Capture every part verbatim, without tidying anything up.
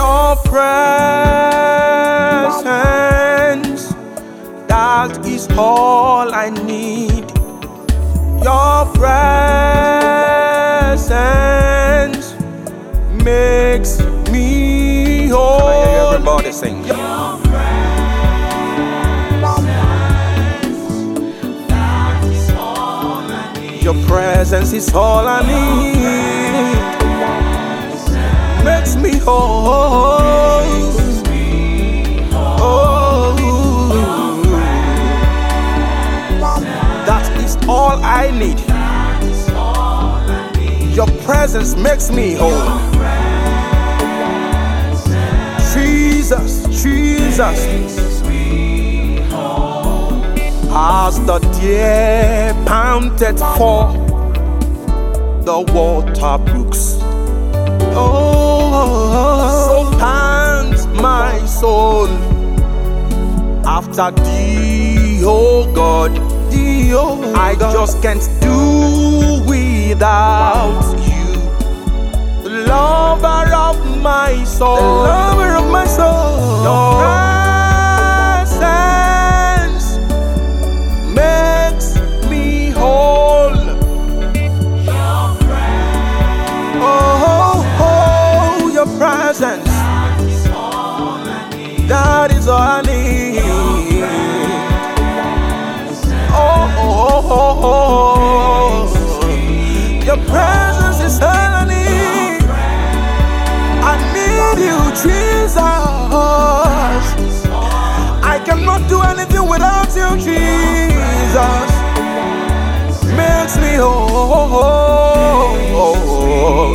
Your presence, that is all I need. Your presence makes me whole. Can I hear everybody sing? Your presence, that is all I need. Your presence is all I need. Makes me whole. Makes me whole. Oh, that is all I need. That is all I need. Your presence makes me whole. Jesus, Jesus. Makes me whole. As the deer panted for the water brooks, oh, so pants my soul after thee, oh God. Thee, oh I God. Just can't do without you, the lover of my soul, the lover of my soul. Your presence makes me whole. Your presence, Oh, oh, your presence, that is all I need. that is all I need. Oh, oh, oh, oh, oh. Your presence is all I need. I need you, Jesus. I cannot do anything without you, Jesus. Makes me whole.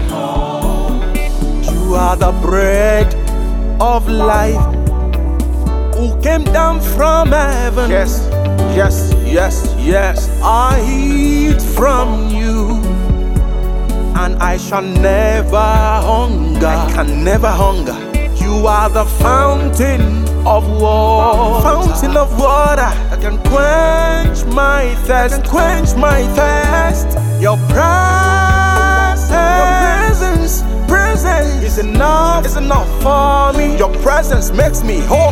You are the bread of life who came down from heaven. Yes, yes, yes, yes. I eat from you, and I shall never hunger. I can never hunger. You are the fountain of water, fountain of water that can quench my thirst, can quench my thirst. Your presence, your presence, presence is enough, is enough for me. Your presence makes me whole.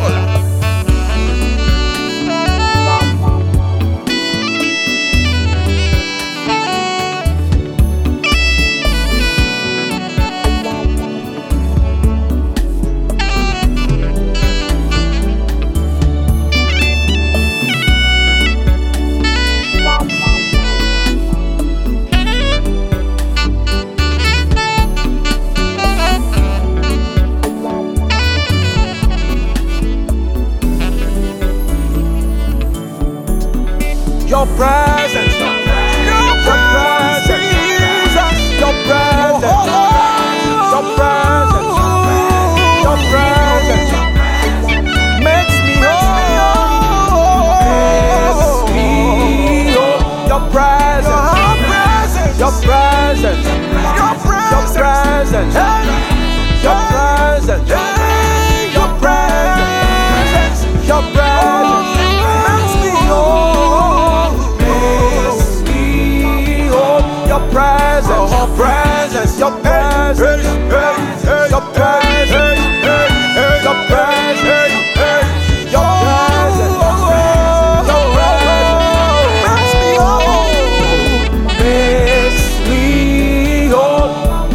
Your presence, your presence, Jesus, your presence, your presence, your presence makes me whole. Makes me whole. Your presence, your presence, your presence, your presence, your presence, your presence makes me whole. Your presence, your presence, your presence, your presence, your presence, your presence, makes me whole.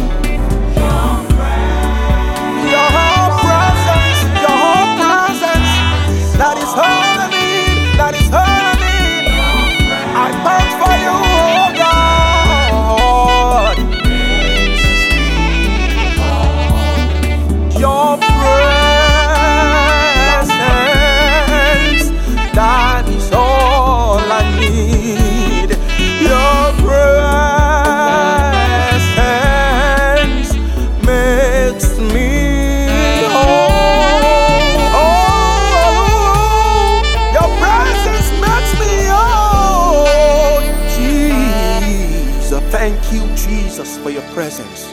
Your presence, your presence, that is all I need, that is all I need. I thank for you, oh God. Your presence, that is all I need. Your presence makes me whole. Oh, your presence makes me whole. Jesus, thank you, Jesus, for your presence.